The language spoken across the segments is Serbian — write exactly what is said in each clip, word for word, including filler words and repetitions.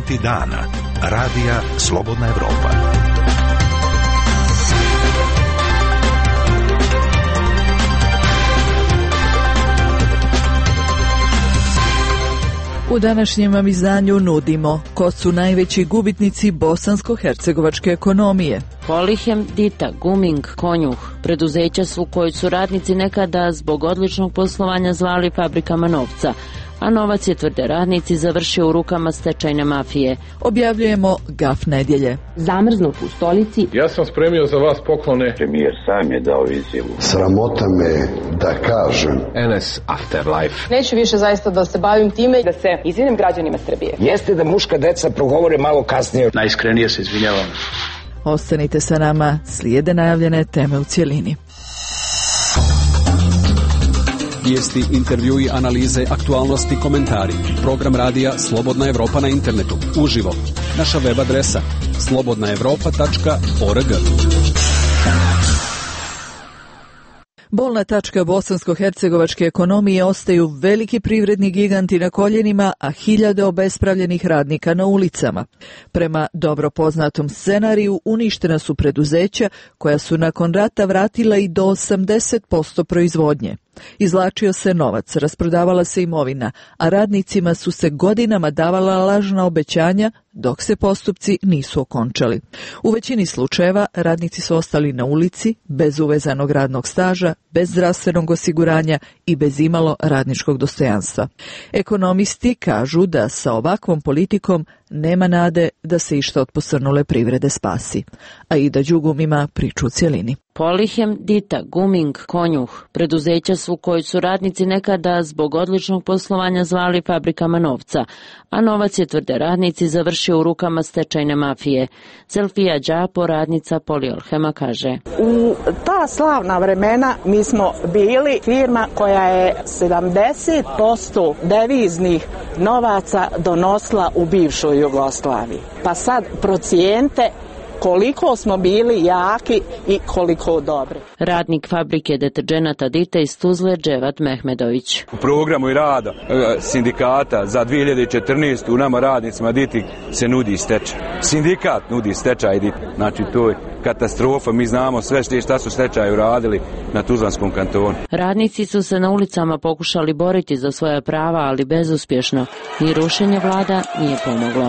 Giganti dana. Radija Slobodna Evropa. U današnjem izdanju nudimo ko su najveći gubitnici bosansko-hercegovačke ekonomije. Polihem, Dita, Guming, Konjuh, preduzeća su koji su radnici nekada zbog odličnog poslovanja zvali fabrikama novca, a novac je, tvrde radnici, završio u rukama stečajne mafije. Objavljujemo Gaf nedjelje. Zamrznut u stolici. Ja sam spremio za vas poklone. Premijer sam je dao izjavu. Sramota me da kažem. en es Afterlife. Neću više zaista da se bavim time, da se izvinim građanima Srbije. Jeste da muška deca progovore malo kasnije. Najiskrenije se izvinjavam. Ostanite sa nama, slijede najavljene teme u cjelini. Vijesti, intervjui, analize, aktualnosti, komentari. Program radija Slobodna Evropa na internetu. Uživo. Naša web adresa slobodna evropa tačka org. Bolna tačka bosansko-hercegovačke ekonomije ostaju veliki privredni giganti na koljenima, a hiljade obespravljenih radnika na ulicama. Prema dobro poznatom scenariju uništena su preduzeća koja su nakon rata vratila i do osamdeset posto proizvodnje. Izvlačio se novac, rasprodavala se imovina, a radnicima su se godinama davala lažna obećanja dok se postupci nisu okončali. U većini slučajeva radnici su ostali na ulici, bez uvezanog radnog staža, bez zdravstvenog osiguranja i bez imalo radničkog dostojanstva. Ekonomisti kažu da sa ovakvom politikom nema nade da se išta od posrnule privrede spasi. A Ida Đugum ima priču u cjelini. Polihem, Dita, Guming, Konjuh, preduzeća su koji su radnici nekada zbog odličnog poslovanja zvali fabrikama novca, a novac je, tvrde radnici, završio u rukama stečajne mafije. Zelfija Đapo, radnica Poliolhema, kaže: U ta slavna vremena mi smo bili firma koja je sedamdeset posto deviznih novaca donosila u bivšoj Jugoslaviji. Pa sad procijente koliko smo bili jaki i koliko dobri. Radnik fabrike deterđenata Dita iz Tuzle, Dževat Mehmedović. U programu i rada sindikata za dvije hiljade četrnaestu u nama radnicima Diti se nudi stečaj. Sindikat nudi stečaj Diti. Znači to je katastrofa. Mi znamo sve šta su stečaji uradili na Tuzlanskom kantonu. Radnici su se na ulicama pokušali boriti za svoja prava, ali bezuspješno. Ni rušenje vlada nije pomoglo.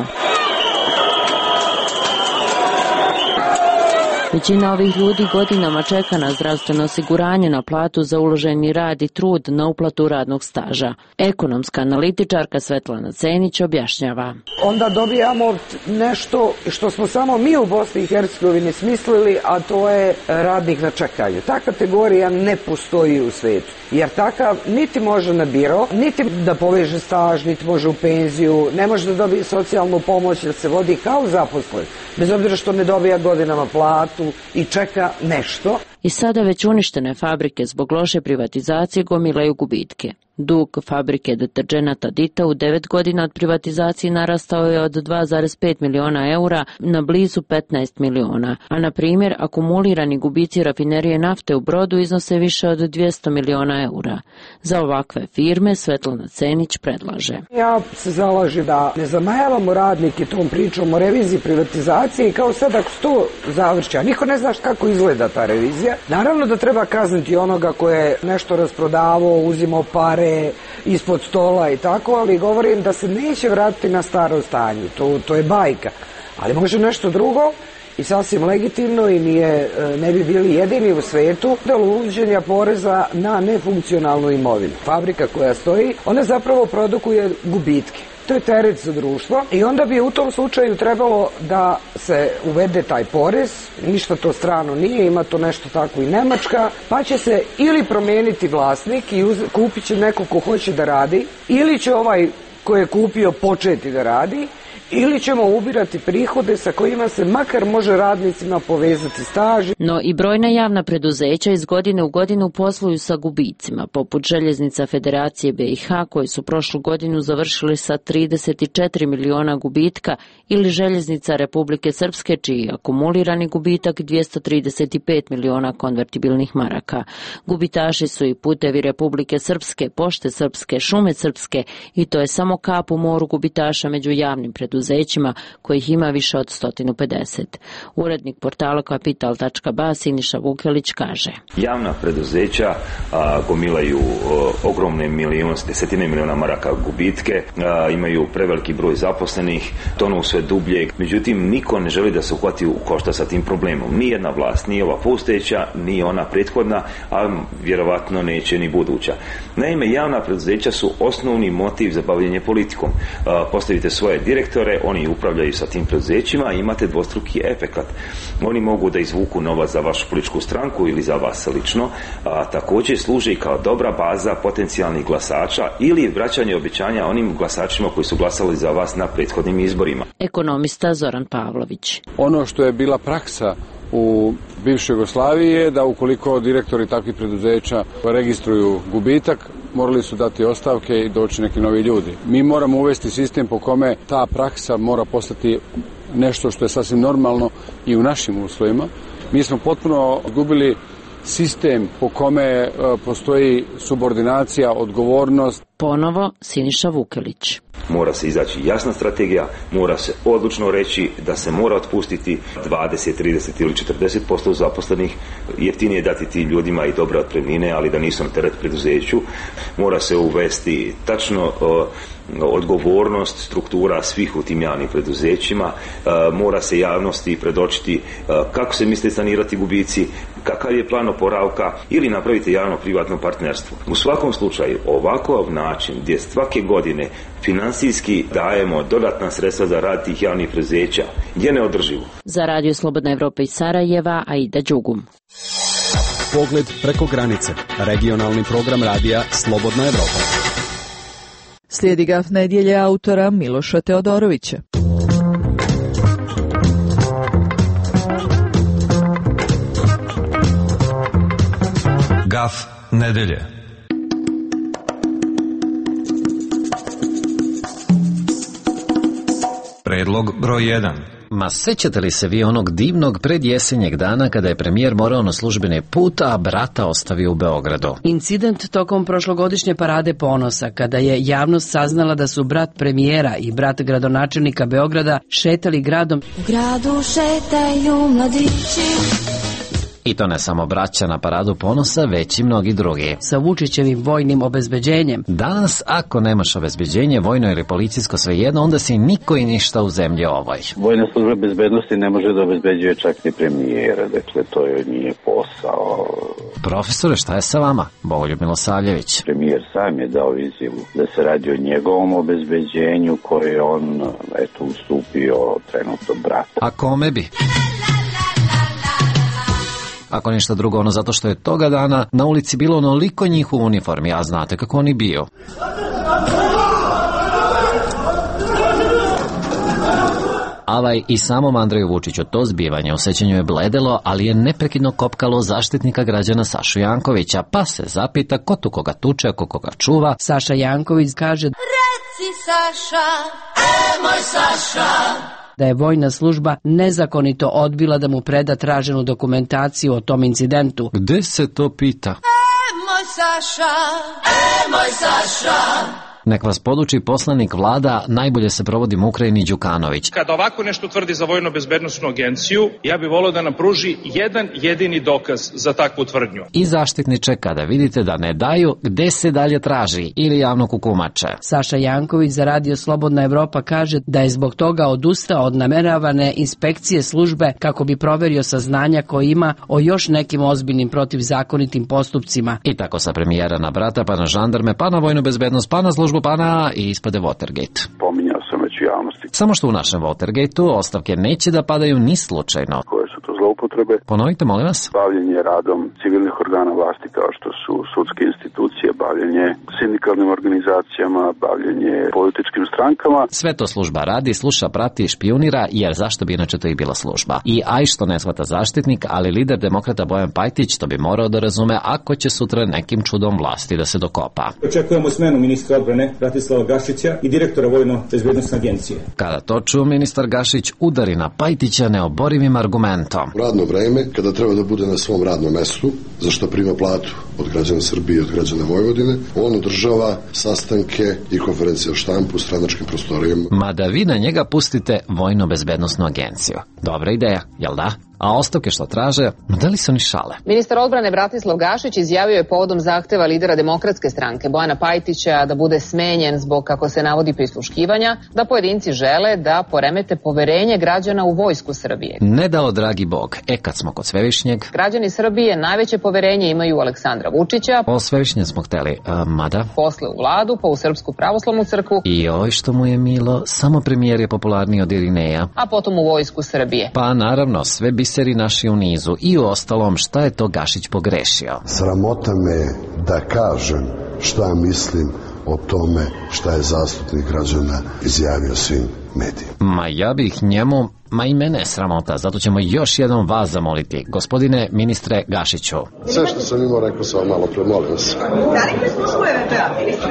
Većina ovih ljudi godinama čeka na zdravstveno osiguranje, na platu za uloženi rad i trud, na uplatu radnog staža. Ekonomska analitičarka Svetlana Cenić objašnjava. Onda dobijamo nešto što smo samo mi u Bosni i Hercegovini smislili, a to je radnik na čekanju. Ta kategorija ne postoji u svijetu, jer takav niti može na biro, niti da poveže staž, niti može u penziju, ne može da dobije socijalnu pomoć, da se vodi kao zaposlen, bez obzira što ne dobija godinama platu i čeka nešto. I sada već uništene fabrike zbog loše privatizacije gomilaju gubitke. Dug fabrike deterđenata Dita u devet godina od privatizacije narastao je od dva zarez pet miliona eura na blizu petnaest miliona, a na primjer akumulirani gubici rafinerije nafte u Brodu iznose više od dvjesto miliona eura. Za ovakve firme Svetlana Cenić predlaže: Ja se zalažem da ne zamajavamo radnike tom pričom o reviziji privatizacije i kao sad ako se to završi, a niko ne zna kako izgleda ta revizija, naravno da treba kazniti onoga ko je nešto rasprodavao, uzimao pare ispod stola i tako, ali govorim da se neće vratiti na staro stanje, to, to je bajka, ali može nešto drugo i sasvim legitimno i nije, ne bi bili jedini u svijetu da uvođenja poreza na nefunkcionalnu imovinu. Fabrika koja stoji, ona zapravo produkuje gubitke. To je teret za društvo i onda bi u tom slučaju trebalo da se uvede taj porez, ništa to strano nije, ima to nešto tako i Nemačka, pa će se ili promijeniti vlasnik i uz, kupit će neko ko hoće da radi, ili će ovaj ko je kupio početi da radi, ili ćemo ubirati prihode sa kojima se makar može radnicima povezati staž. No i brojna javna preduzeća iz godine u godinu posluju sa gubicima, poput Željeznica Federacije B i H koji su prošlu godinu završili sa trideset četiri miliona gubitka, ili Željeznica Republike Srpske čiji je akumulirani gubitak dvjesto trideset pet miliona konvertibilnih maraka. Gubitaši su i Putevi Republike Srpske, Pošte Srpske, Šume Srpske, i to je samo kap u moru gubitaša među javnim preduzećima preduzećima, kojih ima više od sto pedeset. Urednik portala kapital tačka ba Siniša Vukelić kaže: Javna preduzeća a, gomilaju a, ogromne milijone, desetine miliona maraka gubitke, a, imaju preveliki broj zaposlenih, tonu sve dublje. Međutim, niko ne želi da se uhvati u košta sa tim problemom. Nijedna vlast, ni ova postojeća, ni ona prethodna, a vjerovatno neće ni buduća. Naime, javna preduzeća su osnovni motiv za bavljenje politikom. A, postavite svoje direktore, oni upravljaju sa tim preduzećima i imate dvostruki efekat. Oni mogu da izvuku novac za vašu političku stranku ili za vas lično, a također služe i kao dobra baza potencijalnih glasača ili vraćanje obećanja onim glasačima koji su glasali za vas na prethodnim izborima. Ekonomista Zoran Pavlović. Ono što je bila praksa u bivšoj Jugoslaviji je da ukoliko direktori takvih preduzeća registruju gubitak, morali su dati ostavke i doći neki novi ljudi. Mi moramo uvesti sistem po kome ta praksa mora postati nešto što je sasvim normalno i u našim uslovima. Mi smo potpuno izgubili sistem po kome postoji subordinacija, odgovornost. Ponovo Siniša Vukelić. Mora se izaći jasna strategija, mora se odlučno reći da se mora otpustiti dvadeset, trideset ili četrdeset posto zaposlenih, jeftinije dati tim ljudima i dobre otpremnine, ali da nisu na teret preduzeću. Mora se uvesti tačno o, odgovornost struktura svih u tim javnim preduzećima, e, mora se javnosti predočiti e, kako se misle sanirati gubici, kakav je plan oporavka ili napraviti javno-privatno partnerstvo. U svakom slučaju ovakav način gdje svake godine finansijski dajemo dodatna sredstva za rad tih javnih preduzeća je neodrživo. Za Radio Slobodna Evropa iz Sarajeva, Aida Đugum. Pogled preko granice. Regionalni program radija Slobodna Evropa. Slijedi Gaf nedjelje autora Miloša Teodorovića. Gaf nedelje. Predlog broj jedan. Ma sećate li se vi onog divnog predjesenjeg dana kada je premijer morao na službeni put, a brata ostavio u Beogradu? Incident tokom prošlogodišnje parade ponosa, kada je javnost saznala da su brat premijera i brat gradonačelnika Beograda šetali gradom. U gradu šetaju mladići. I to ne samo braća na paradu ponosa, već i mnogi drugi. Sa Vučićevim vojnim obezbeđenjem. Danas, ako nemaš obezbeđenje, vojno ili policijsko, svejedno, onda si niko i ništa u zemlji ovoj. Vojna služba bezbednosti ne može da obezbeđuje čak ni premijera, dakle to je nije posao. Profesore, šta je sa vama? Bogoljub Milosavljević. Premijer sam je dao izjavu da se radi o njegovom obezbeđenju koje je on, eto, ustupio trenutno bratu. A kome bi? Ako ništa drugo, ono zato što je toga dana na ulici bilo onoliko njih u uniformi, a znate kako oni bio. Avaj i samom Andreju Vučiću to zbivanje u sećanju je bledelo, ali je neprekidno kopkalo zaštitnika građana Sašu Jankovića, pa se zapita ko tu koga tuče, ko koga čuva. Saša Janković kaže: Reci Saša, e moj Saša, da je vojna služba nezakonito odbila da mu preda traženu dokumentaciju o tom incidentu. Gde se to pita? E moj Saša, e moj Saša. Nek vas poduči poslanik vlada, najbolje se provodim u Ukrajini Đukanović. Kada ovako nešto tvrdi za Vojno-bezbednosnu agenciju, ja bih volio da nam pruži jedan jedini dokaz za takvu tvrdnju. I zaštitniče, kada vidite da ne daju, gde se dalje traži ili javno kukumače. Saša Janković za Radio Slobodna Evropa kaže da je zbog toga odustao od nameravane inspekcije službe kako bi proverio saznanja koje ima o još nekim ozbiljnim protivzakonitim postupcima. I tako sa premijera na brata, pa na žandarme, pa na vojnu bezbednost, pa na službu pana i ispade Watergate. Pominjao sam već u javnosti. Samo što u našem Watergateu ostavke neće da padaju ni slučajno. Koje su to zloupotrebe? Ponovite, molim vas. Bavljenje radom civilnih organa vlasti kao što su sudske institucije, bavljenje sindikalnim organizacijama, bavljenje političkim strankama. Sve to služba radi, sluša, prati i špijunira, jer zašto bi inače to i bila služba. I aj što ne shvata zaštitnik, ali lider demokrata Bojan Pajtić to bi morao da razume ako će sutra nekim čudom vlasti da se dokopa. Očekujemo smenu ministra odbrane Bratislava Gašića i direktora Vojno-bezbednosne agencije. Kada to ču, ministar Gašić udari na Pajtića neoborivim argumentom. Radno vreme, kada treba da bude na svom radnom mestu, za što prima platu od građana Srbije i od građana Vojvodine, on održava sastanke i konferencije o štampu u stranačkim prostorijama. Mada vi na njega pustite Vojno-bezbednosnu agenciju. Dobra ideja, jel da? A ostavke što traže, da li su ni šale? Ministar odbrane Bratislav Gašić izjavio je povodom zahteva lidera Demokratske stranke Bojana Pajtića da bude smenjen zbog, kako se navodi, prisluškivanja, da pojedinci žele da poremete poverenje građana u vojsku Srbije. Ne dao dragi Bog, e kad smo kod Svevišnjeg... Građani Srbije najveće poverenje imaju u Aleksandra Vučića. O Svevišnjem smo hteli, a, mada... Posle u vladu, pa u Srpsku pravoslavnu crkvu. I oj što mu je milo, samo premijer je popularniji od Irineja. A potom u vojsku Srbije. Pa naravno, sve biseri naši u nizu i u ostalom šta je to Gašić pogrešio. Sramota me da kažem šta mislim o tome šta je zastupnik građana izjavio svim medijima. Ma ja bih njemu, ma i mene je sramota, zato ćemo još jednom vas zamoliti. Gospodine ministre Gašiću. Sve što sam imao rekao sam malo pre, molim vas. Da li prisluškuje V B A, ministre?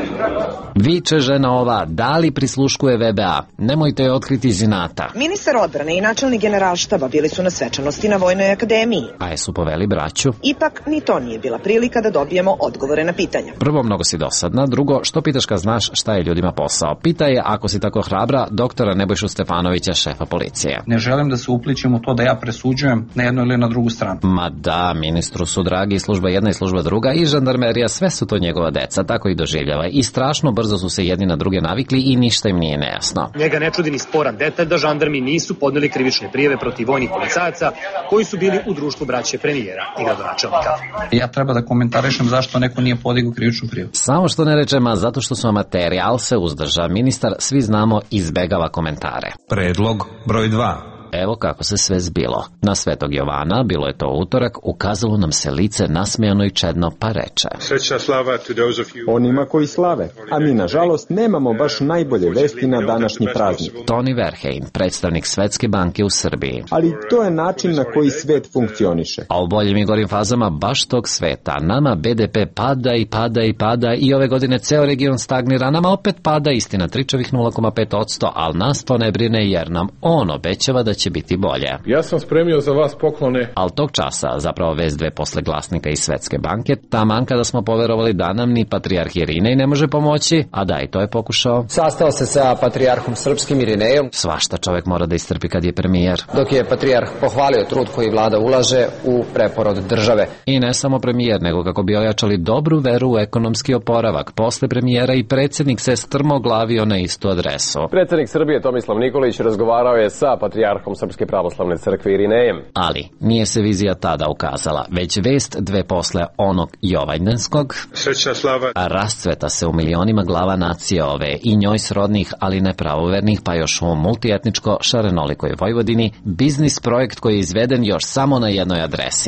Viče žena ova, da li prisluškuje V B A? Nemojte je otkriti iz inata. Ministar odbrane i načelnik generalštaba bili su na svečanosti na Vojnoj akademiji. A jesu poveli braću? Ipak ni to nije bila prilika da dobijemo odgovore na pitanja. Prvo, mnogo si dosadna. Drugo, što pitaš kad znaš šta je ljudima posao? Pita je, ako si tako hrabra, doktora Nebojšu Stefanovića, šefa policije. Ne želim da se uplićem u to da ja presuđujem na jednu ili na drugu stranu. Ma da, ministru su dragi služba jedna i služba druga i žandarmerija, sve su to njegova deca, tako i doživljava. I strašno brzo su se jedni na druge navikli i ništa im nije nejasno. Njega ne čudi ni sporan detalj da žandarmi nisu podneli krivične prijave protiv vojnih policajaca koji su bili u društvu braće premijera i gradonačelnika. Ja treba da komentarišem zašto neko nije podigao krivičnu prijavu. Samo što ne rečem, a zato što su amateri, ali se uzdrža. Ministar, svi znamo, izbegava komentare. Predlog broj dva. Evo kako se sve zbilo. Na Svetog Jovana, bilo je to utorak, ukazalo nam se lice nasmejano i čedno, pa reče: Sreća slava to those of you. Onima koji slave, a mi nažalost nemamo baš najbolje vesti na današnji praznik. Toni Verheyen, predstavnik Svetske banke u Srbiji. Ali to je način na koji svet funkcioniše. A u boljim i gorim fazama baš tog sveta. Nama B D P pada i pada i pada i ove godine ceo region stagnira, nama opet pada, istina tričavih nula zarez pet posto, ali nas to ne brine jer nam on obećava da će biti bolje. Ja sam spremio za vas poklone. Al tog časa, zapravo vez dve posle glasnika iz Svetske banke, taman kada smo poverovali da nam ni patrijarh Irinej ne može pomoći, a da i to je pokušao. Sastao se sa patrijarhom srpskim Irinejom. Svašta čovek mora da istrpi kad je premijer. Dok je patrijarh pohvalio trud koji vlada ulaže u preporod države. I ne samo premijer, nego kako bi ojačali dobru veru u ekonomski oporavak. Posle premijera i predsjednik se strmoglavio na istu adresu. Predsjednik Srbije Tomislav Nikolić razgovarao je sa patrijarhom Srpske pravoslavne crkve Irinejem. Ali nije se vizija tada ukazala, već vest dve posle onog Jovanjdanskog. Sreća slava. A rascveta se u milionima glava nacije ove i njoj srodnih, ali ne pravovernih, pa još u multietničko šarenolikoj Vojvodini, biznis projekt koji je izveden još samo na jednoj adresi.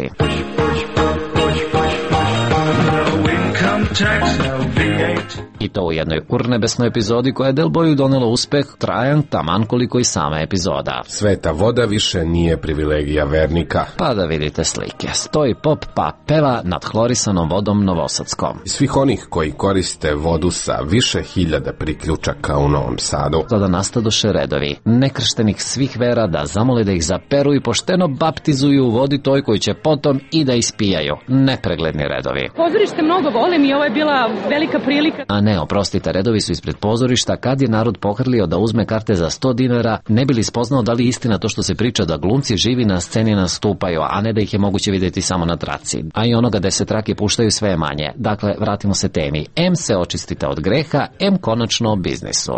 I to u jednoj urnebesnoj epizodi koja je Del Boju donela uspeh trajan taman koliko i sama epizoda. Sveta voda više nije privilegija vernika. Pa da vidite slike. Stoji pop pa peva nad hlorisanom vodom Novosadskom. Svih onih koji koriste vodu sa više hiljada priključaka u Novom Sadu. Tada nastadoše redovi nekrštenih svih vera da zamole da ih zaperu i pošteno baptizuju u vodi toj koju će potom i da ispijaju. Nepregledni redovi. Pozorište mnogo volim i ovo je bila velika prilika. A ne, oprostite, redovi su ispred pozorišta kad je narod pohrlio da uzme karte za sto dinara, ne bi li spoznao da li istina to što se priča da glumci živi na sceni nastupaju, a ne da ih je moguće vidjeti samo na traci. A i onoga da se trake puštaju sve je manje. Dakle, vratimo se temi. Em se očistite od greha, em konačno o biznisu.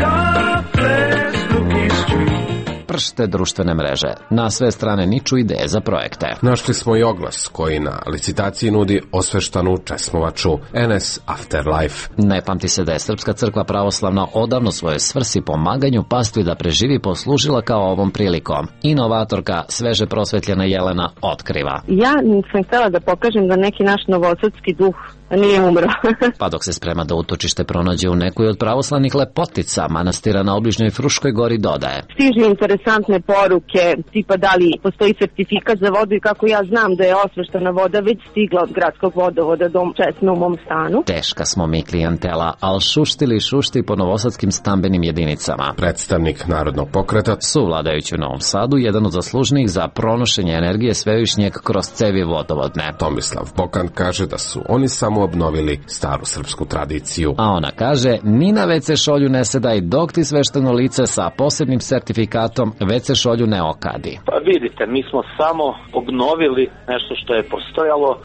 Pršte društvene mreže. Na sve strane niču ideje za projekte. Našli smo i oglas koji na licitaciji nudi osveštanu česmovaču N S Afterlife. Ne pamti se da je Srpska crkva pravoslavna odavno svoje svrsi pomaganju pastvi da preživi poslužila kao ovom prilikom. Inovatorka, sveže prosvetljena Jelena otkriva. Ja sam htjela da pokažem da neki naš novosadski duh nije umro. Pa dok se sprema da utočište pronađe u nekoj od pravoslavnih lepotica manastira na obližnjoj Fruškoj gori, dodaje: Stižu interesantne poruke, tipa da li postoji sertifikat za vodu i kako ja znam da je osveštana voda već stigla od gradskog vodovoda do česme u mom stanu. Teška smo mi klijentela, al šuštili šušti po novosadskim stambenim jedinicama. Predstavnik Narodnog pokreta, suvladajući u Novom Sadu, jedan od zaslužnih za pronošenje energije svevišnjeg kroz cevi vodovodne. Tomislav Bokan kaže da su oni samo obnovili staru srpsku tradiciju. A ona kaže: ni na ve ce šolju ne sedaj dok ti svešteno lice sa posebnim sertifikatom ve ce šolju ne okadi. Pa vidite, mi smo samo obnovili nešto što je postojalo.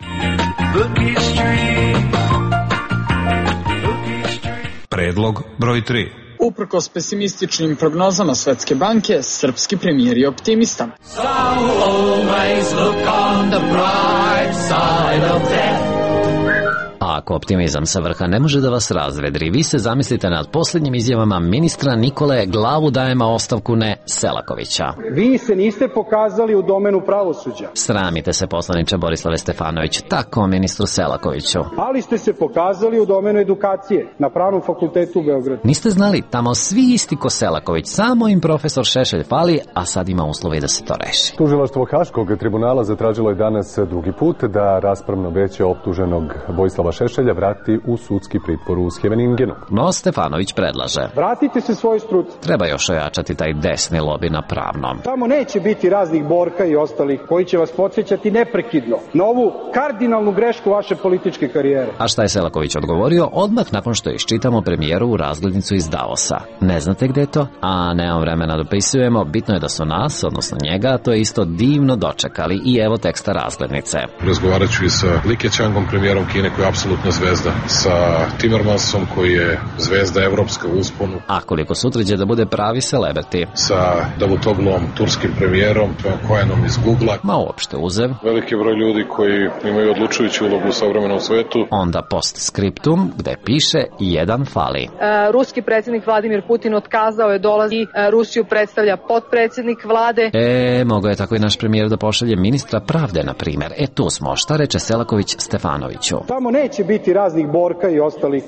Predlog broj tri. Uprkos pesimističnim prognozama Svetske banke, srpski premijer je optimista. So always look on the bright side of death. A ako optimizam sa vrha ne može da vas razvedri, vi se zamislite nad posljednjim izjavama ministra Nikole glavu dajema ostavku ne Selakovića. Vi se niste pokazali u domenu pravosuđa. Sramite se, poslaniče Borislave Stefanović, tako ministru Selakoviću. Ali ste se pokazali u domenu edukacije na Pravnom fakultetu u Beogradu. Niste znali, tamo svi isti ko Selaković, samo im profesor Šešelj fali, a sad ima uslove da se to reši. Tužilaštvo Haškog tribunala zatražilo je danas drugi put da raspravno veće optuženog Vojislava Šešelja vrati u sudski pritvor u Scheveningenu. No Stefanović predlaže: vratite se svoj struci. Treba još ojačati taj desni lobi na Pravnom. Tamo neće biti raznih Borka i ostalih koji će vas podsjećati neprekidno na ovu kardinalnu grešku vaše političke karijere. A šta je Selaković odgovorio odmah nakon što iščitamo premijeru u razglednicu iz Davosa? Ne znate gde je to? A nemam vremena da dopisujemo, bitno je da su nas, odnosno njega, to je isto divno dočekali i evo teksta razglednice. Razgovarat ću i sa Li Keqiangom, premijerom Kine, koji je apsolutno zvezda, sa Timmermansom koji je zvezda evropska u usponu. A koliko sutra će da bude pravi celebrity? Sa Davutoglom, turskim premijerom, Kojenom iz Google-a. Ma uopšte uzev. Veliki broj ljudi koji imaju odlučujuću ulogu u savremenom svetu. Onda postscriptum gde piše jedan fali. E, ruski predsjednik Vladimir Putin otkazao je dolazi. E, Rusiju predstavlja potpredsjednik vlade. E, mogao je tako i naš premijer da pošalje ministra pravde, na primjer. E, tu smo. Šta reče Selaković Stefanoviću? Tamo neće biti raznih Borka i ostalih.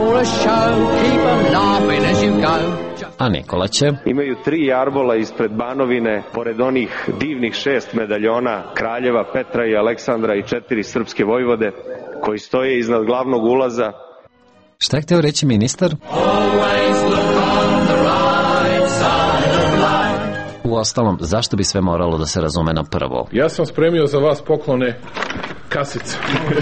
A Nikola će: imaju tri jarbola ispred Banovine, pored onih divnih šest medaljona kraljeva Petra i Aleksandra i četiri srpske vojvode koji stoje iznad glavnog ulaza. Šta je hteo reći ministar? U ostalom, zašto bi sve moralo da se razume na prvo? Ja sam spremio za vas poklone kasice.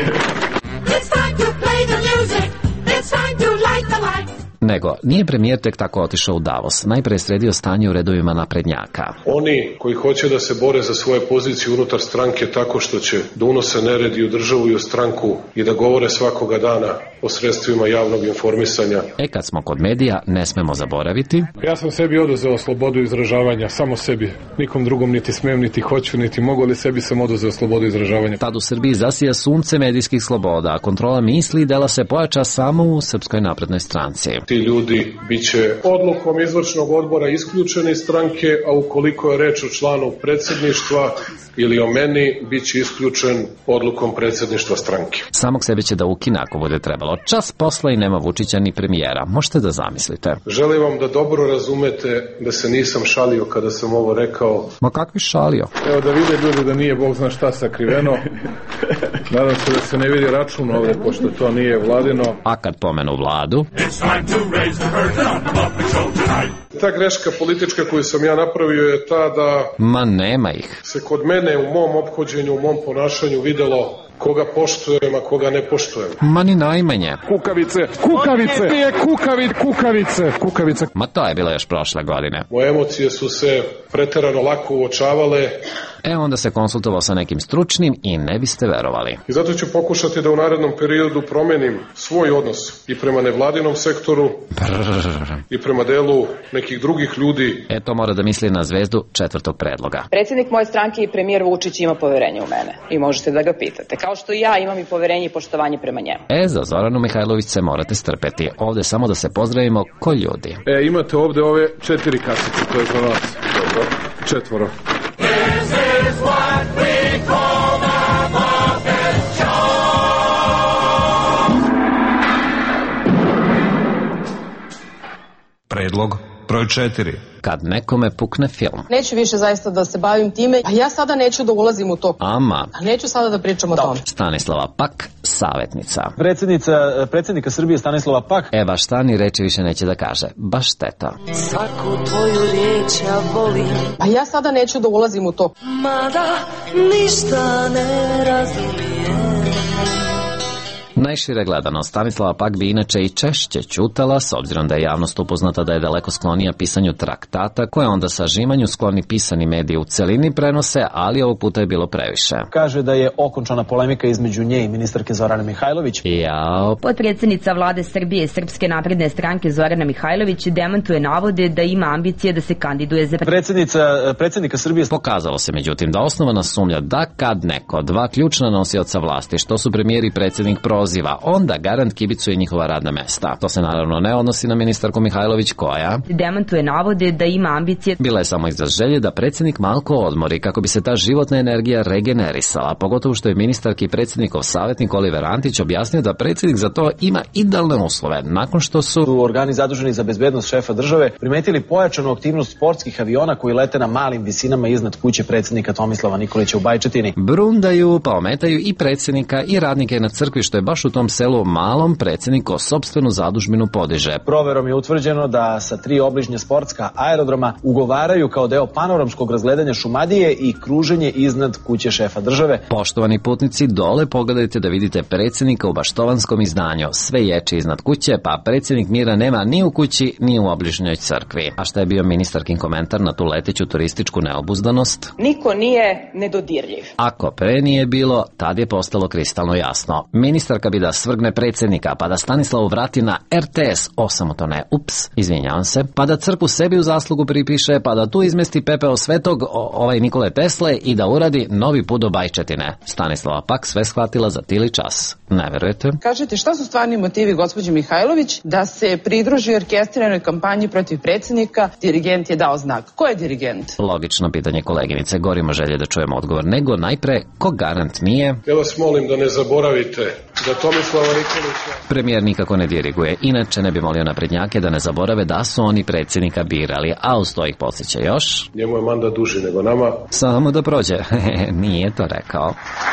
Nego, nije premijer tek tako otišao u Davos. Najpre je sredio stanje u redovima naprednjaka. Oni koji hoće da se bore za svoje pozicije unutar stranke tako što će da unose neredi u državu i u stranku i da govore svakoga dana o sredstvima javnog informisanja. E, kad smo kod medija, ne smemo zaboraviti. Ja sam sebi oduzeo slobodu izražavanja, samo sebi. Nikom drugom niti smem, niti hoću, niti mogu, ali sebi sam oduzeo slobodu izražavanja. Tad u Srbiji zasija sunce medijskih sloboda, a kontrola misli i dela se pojača samo u Srpskoj naprednoj stranci. Ti ljudi biće odlukom izvršnog odbora isključeni iz stranke, a ukoliko je reč o članu predsjedništva ili o meni, bit će isključen odlukom predsjedništva stranke. Samog sebe će da ukine ako bude trebalo. Čas posla i nema Vučića ni premijera. Možete da zamislite. Želim vam da dobro razumete da se nisam šalio kada sam ovo rekao. Ma kakvi šalio? Evo da vide ljudi da nije Bog zna šta sakriveno. Nadam se da se ne vidi račun ovdje, pošto to nije vladino. A kad pomenu vladu? Ta greška politička koju sam ja napravio je ta da... Ma nema ih. Se kod mene u mom ophođenju, u mom ponašanju videlo koga poštujem, a koga ne poštujem. Ma ni najmanje. Kukavice, kukavice, kukavice, kukavice, kukavice. Ma to je bilo još prošle godine. Moje emocije su se preterano lako uočavale. E, onda se konsultovao sa nekim stručnim i ne biste verovali. I zato ću pokušati da u narednom periodu promenim svoj odnos i prema nevladinom sektoru Brrr. i prema delu nekih drugih ljudi. E, to mora da misli na zvezdu četvrtog predloga. Predsjednik moje stranke i premijer Vučić ima poverenje u mene i možete da ga pitate. Kao što i ja imam i poverenje i poštovanje prema njemu. E, za Zoranu Mihajlović se morate strpeti. Ovde samo da se pozdravimo ko ljudi. E, imate ovde ove četiri kasice, to je za vas. Dobro. Četvoro. Predlog broj četiri. Kad nekome pukne film. Neću više zaista da se bavim time, a ja sada neću da ulazim u to. Ama. A neću sada da pričam o tome. Stanislava Pak, savjetnica. Predsjednica, predsjednika Srbije Stanislava Pak. E, baš ta ni reči više neće da kaže. Baš šteta. Svaku tvoju riječ ja volim. A ja sada neću da ulazim u to. Mada ništa ne razumijem. Najšire gledano, Stanislava Pak bi inače i češće ćutala, s obzirom da je javnost upoznata da je daleko sklonija pisanju traktata, koje onda sažimanju skloni pisani mediji u celini prenose, ali ovog puta je bilo previše. Kaže da je okončana polemika između nje i ministarke Zorane Mihajlović. Jao. Potpredsjednica vlade Srbije Srpske napredne stranke Zorana Mihajlović demantuje navode da ima ambicije da se kandiduje za predsjednica predsjednika Srbije. Pokazalo se međutim da osnovana sumnja da kad neko dva ključna nosioca vlasti, što su premijer i predsjednik, proziva, onda garant kibicuje njihova radna mesta. To se naravno ne odnosi na ministarku Mihajlović koja demantuje navode da ima ambicije. Bila je samo izraz želje da predsjednik malko odmori kako bi se ta životna energija regenerisala, pogotovo što je ministarki i predsjednikov savjetnik Oliver Antić objasnio da predsjednik za to ima idealne uslove, nakon što su organi zaduženi za bezbednost šefa države primetili pojačanu aktivnost sportskih aviona koji lete na malim visinama iznad kuće predsjednika Tomislava Nikolića u Bajčetini. Brundaju pa ometaju i predsjednika i radnike na crkvi, što je baš u tom selu malom predsjednik o sopstvenu zadužbinu podiže. Proverom je utvrđeno da sa tri obližnje sportska aerodroma ugovaraju kao deo panoramskog razgledanja Šumadije i kruženje iznad kuće šefa države. Poštovani putnici, dole pogledajte da vidite predsjednika u baštovanskom izdanju. Sve ječi iznad kuće, pa predsjednik mira nema ni u kući, ni u obližnjoj crkvi. A šta je bio ministarkin komentar na tu leteću turističku neobuzdanost? Niko nije nedodirljiv. Ako pre nije bilo, tad je postalo kristalno jasno. Ministarka bi da svrgne predsjednika, pa da Stanislavu vrati na er te es, o samo to ne, ups, izvinjavam se, pa da crkvu sebi u zaslugu pripiše, pa da tu izmesti pepeo svetog o, ovaj Nikole Tesle i da uradi novi put do Bajčetine. Stanislava Pak sve shvatila za tili čas. Ne verujete? Kažete, šta su stvarni motivi gospođe Mihajlović da se pridruži orkestriranoj kampanji protiv predsjednika? Dirigent je dao znak. Ko je dirigent? Logično pitanje koleginice, gorimo želje da čujemo odgovor, nego najpre, ko garant nije? Ja vas molim da ne zaboravite da Tomislava Nikolića premijer nikako ne diriguje, inače ne bi molio naprednjake da ne zaborave da su oni predsjednika birali, a uz to ih podsjeća još. Njemu je mandat duži nego nama. Samo da prođe, nije to rekao.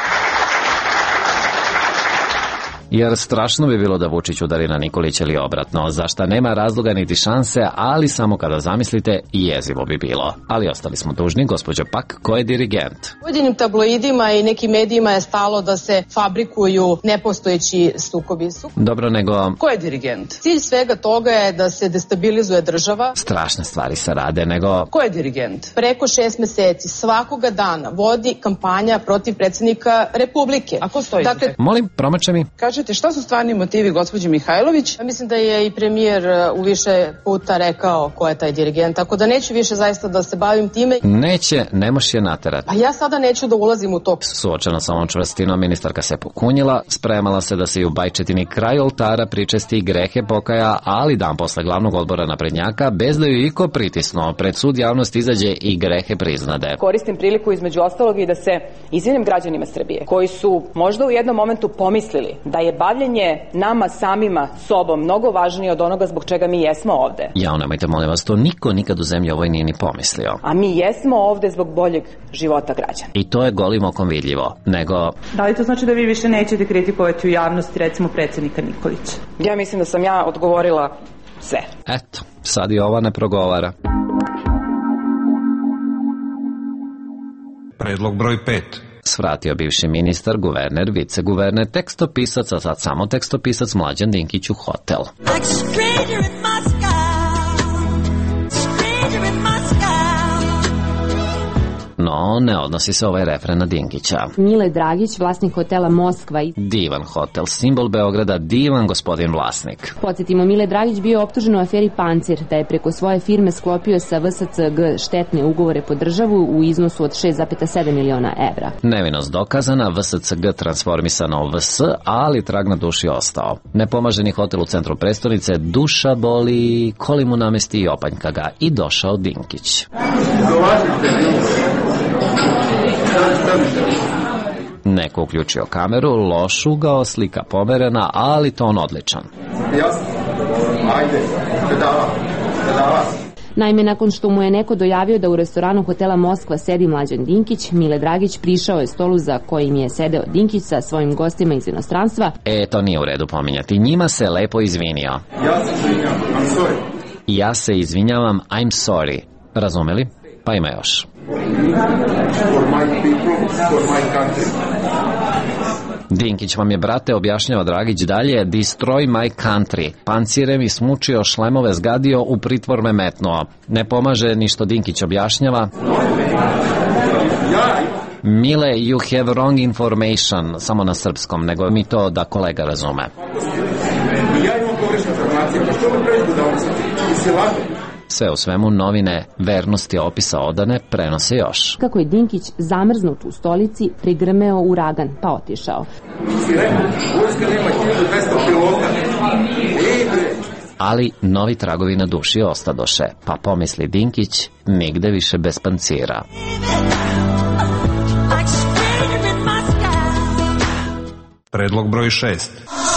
Jer strašno bi bilo da Vučić udari na Nikolića ili obratno, za šta nema razloga niti šanse, ali samo kada zamislite, jezivo bi bilo. Ali ostali smo dužni, gospođo Pak, ko je dirigent? Pojedinim tabloidima i nekim medijima je stalo da se fabrikuju nepostojeći sukobi. Dobro, nego... Ko je dirigent? Cilj svega toga je da se destabilizuje država. Strašne stvari se rade, nego... Ko je dirigent? Preko šest meseci, svakoga dana, vodi kampanja protiv predsjednika Republike. Ako stoji... Dakle, molim, promače mi. Kažete, šta su stvarni motivi gospođe Mihajlović? Ja mislim da je i premijer u više puta rekao ko je taj dirigent, tako da neću više zaista da se bavim time. Neće, ne moš je naterati. A ja sada neću da ulazim u to. Suočena sa ovom čvrstinom, ministarka se pokunjila, spremala se da se i u Bajčetini kraj oltara pričesti grehe pokaja, ali dan posle glavnog odbora naprednjaka, bez da ju iko pritisnuo, pred sud javnost izađe i grehe priznade. Koristim priliku između ostalog i da se izvinim građanima Srbije, koji su možda u jednom momentu pomislili da je bavljenje nama samima sobom mnogo važnije od onoga zbog čega mi jesmo ovde. Jao, nemojte, molim vas, to niko nikad u zemlji ovoj nije ni pomislio. A mi jesmo ovde zbog boljeg života građana. I to je golim okom vidljivo, nego... Da li to znači da vi više nećete kritikovati u javnosti, recimo, predsjednika Nikolića? Ja mislim da sam ja odgovorila sve. Eto, sad i ova ne progovara. Predlog broj pet. Svratio bivši ministar, guverner, viceguverner, tekstopisac, a sad samo tekstopisac Mlađan Dinkić u hotel. No, ne odnosi se ovaj refren na Dinkića. Mile Dragić, vlasnik hotela Moskva. Divan hotel, simbol Beograda, divan gospodin vlasnik. Podsjetimo, Mile Dragić bio optužen u aferi Pancir, da je preko svoje firme sklopio sa V S C G štetne ugovore po državu u iznosu od šest zarez sedam miliona evra. Nevinost dokazana, V S C G transformisana u V S, ali trag na duši ostao. Nepomaženi hotel u centru prestonice, duša boli, koli mu namesti i opanjka ga, i došao Dinkić. Neko uključio kameru, loš ugao, slika pomerena, ali ton odličan. Jasno, ajde, pedala, Naime, nakon što mu je neko dojavio da u restoranu hotela Moskva sedi Mlađan Dinkić, Mile Dragić prišao je stolu za kojim je sedeo Dinkić sa svojim gostima iz inostranstva. E, to nije u redu pominjati. Njima se lepo izvinio. Ja se izvinjavam, I'm sorry. Ja se izvinjavam, I'm sorry. Razumeli? Pa ima još. For my people, for my country. Dinkić vam je, brate, objašnjava Dragić dalje, destroy my country. Pancire mi smučio, šlemove zgadio, u pritvor me metnuo. Ne pomaže ni što Dinkić objašnjava. Mile, you have wrong information, samo na srpskom, nego mi to da kolega razume. Ja imam pogrešne informacije, pa što vam pređu da vam se lago? Sve u svemu, novine vernosti opisa odane prenose još. Kako je Dinkić zamrznut u stolici, prigrmeo uragan, pa otišao. Ali novi tragovi na duši ostadoše, pa pomisli Dinkić, nigde više bez pancira. Predlog broj šest.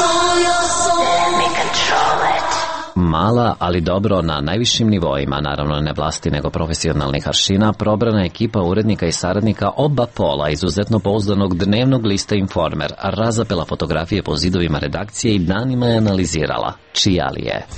Mala, ali dobro na najvišim nivoima, naravno ne vlasti nego profesionalnih aršina, probrana ekipa urednika i saradnika oba pola izuzetno pouzdanog dnevnog lista Informer razapela fotografije po zidovima redakcije i danima je analizirala. Čija li je?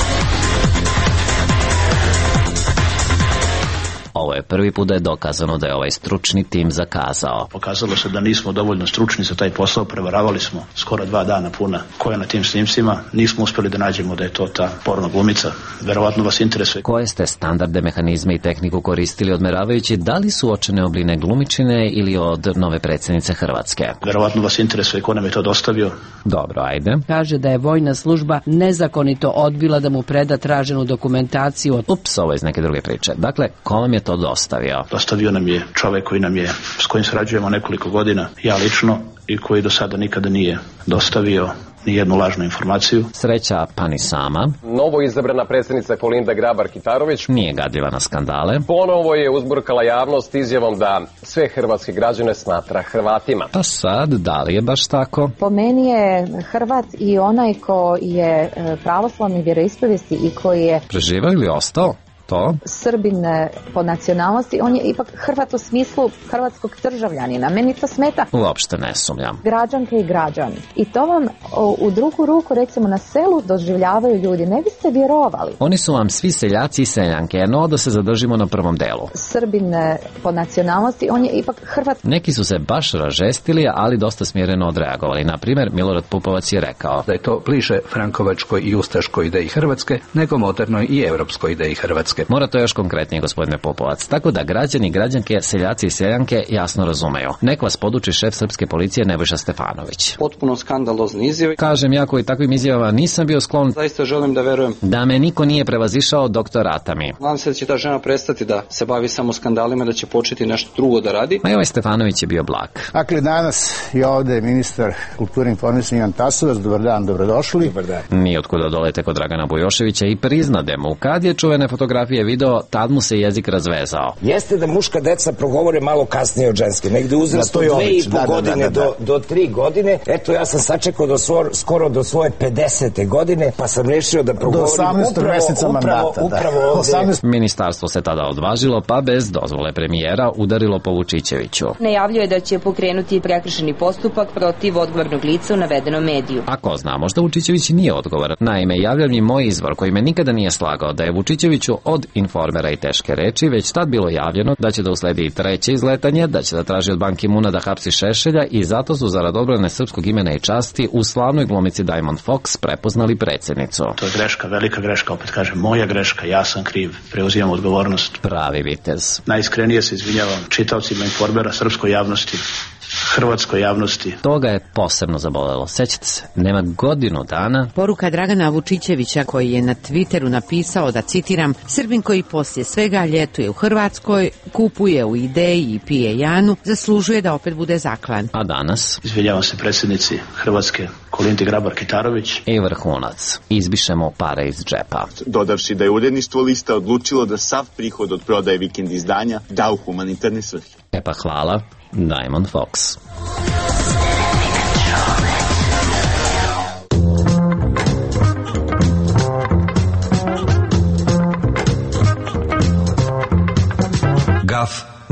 Ovo je prvi put da je dokazano da je ovaj stručni tim zakazao. Pokazalo se da nismo dovoljno stručni za taj posao, prevaravali smo skoro dva dana puna ko je na tim snimcima, nismo uspeli da nađemo da je to ta porno glumica. Verovatno vas interesuje. Koje ste standarde, mehanizme i tehniku koristili odmeravajući da li su očene obline glumičine ili od nove predsjednice Hrvatske? Verovatno vas interesuje ko nam je to dostavio. Dobro, ajde. Kaže da je vojna služba nezakonito odbila da mu preda traženu dokumentaciju. Ups, ovo je iz neke druge priče. Dakle, ko vam je to dostavio? Dostavio nam je čovek koji nam je, s kojim sarađujemo nekoliko godina, ja lično, i koji do sada nikada nije dostavio ni jednu lažnu informaciju. Sreća pa ni sama. Novo izabrana predsjednica Kolinda Grabar-Kitarović nije gadljiva na skandale. Ponovo je uzburkala javnost izjavom da sve hrvatske građane smatra Hrvatima. Pa sad, da li je baš tako? Po meni je Hrvat i onaj ko je pravoslavni vjeroispovesti i koji je preživao ili ostao? To? Srbin po nacionalnosti, on je ipak Hrvat u smislu hrvatskog državljanina. Meni to smeta. Uopšte ne sumnjam. Građanke i građani. I to vam o, u drugu ruku, recimo na selu, doživljavaju ljudi. Ne biste vjerovali. Oni su vam svi seljaci i seljanke, no da se zadržimo na prvom delu. Srbin po nacionalnosti, on je ipak Hrvat. Neki su se baš ražestili, ali dosta smjereno odreagovali. Na primjer, Milorad Pupovac je rekao da je to bliže frankovačkoj i ustaškoj ideji Hrvatske nego modernoj i evropskoj ideji Hrvatske. Mora to još konkretnije, gospodine Popovac. Tako da građani, građanke, seljaci i seljanke jasno razumeju. Nek vas poduči šef srpske policije Nebojša Stefanović. Potpuno skandalozni izjave. Kažem, ja koji takvim izjavama nisam bio sklon. Zaista želim da verujem da me niko nije prevazišao, doktor Atami. Nadam se da će ta žena prestati da se bavi samo skandalima, da će početi nešto drugo da radi. Ma i ovaj Stefanović je bio blag. Dakle, danas je ovde ministar kulture i informisanja Ivan Tasovac. Dobar dan, dobrodošli. Dobar dan. Nije otkuda dolete kod Dragana Bujoševića i priznade mu kad je čuvene fotografije video, tad mu se jezik razvezao. Jeste da muška deca progovore malo kasnije od ženske, negde uzrastu od dve i po da, godine da, da, da. Do, do tri godine. Eto, ja sam sačekao do svor, skoro do svoje pedesete godine, pa sam rešio da progovorim upravo, upravo, upravo ovde. osamnaest Ministarstvo se tada odvažilo, pa bez dozvole premijera udarilo po Vučićeviću. Najavljuje da će pokrenuti prekršajni postupak protiv odgovornog lica u navedenom mediju. A ko zna, možda Vučićević nije odgovoran. Naime, javlja mi moj izvor koji me nikada nije slagao da je Vučićeviću od Informera i teške reči već tad bilo javljeno da će da usledi i treće izletanje, da će da traži od Ban Ki-moona da hapsi Šešelja i zato su zarad odbrane srpskog imena i časti u slavnoj glumici Diamond Fox prepoznali predsjednicu. To je greška, velika greška, opet kažem, moja greška, ja sam kriv, preuzimam odgovornost. Pravi vitez. Najiskrenije se izvinjavam čitaocima Informera, srpskoj javnosti, hrvatskoj javnosti. Toga je posebno zabolelo. Sećate se, nema godinu dana. Poruka Dragana Vučićevića koji je na Twitteru napisao da, citiram, Srbin koji poslije svega ljetuje u Hrvatskoj, kupuje u Ideji i pije Janu, zaslužuje da opet bude zaklan. A danas? Izvinjavam se predsjednici Hrvatske Kolindi Grabar-Kitarović. I vrhunac. Izbišemo pare iz džepa. Dodavši da je uredništvo lista odlučilo da sav prihod od prodaje vikend izdanja da u humanitarne svrhe. E pa hvala. Diamond Fox.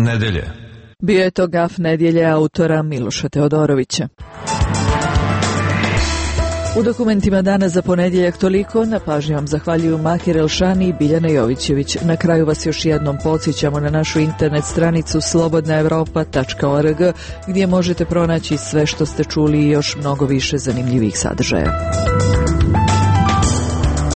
nedelje. Bio je to Gaf nedjelje autora Miloša Teodorovića. U dokumentima dana za ponedjeljak toliko, na pažnji vam zahvaljuju Mahir Elšani i Biljana Jovićević. Na kraju vas još jednom podsjećamo na našu internet stranicu slobodna evropa tačka org gdje možete pronaći sve što ste čuli i još mnogo više zanimljivih sadržaja.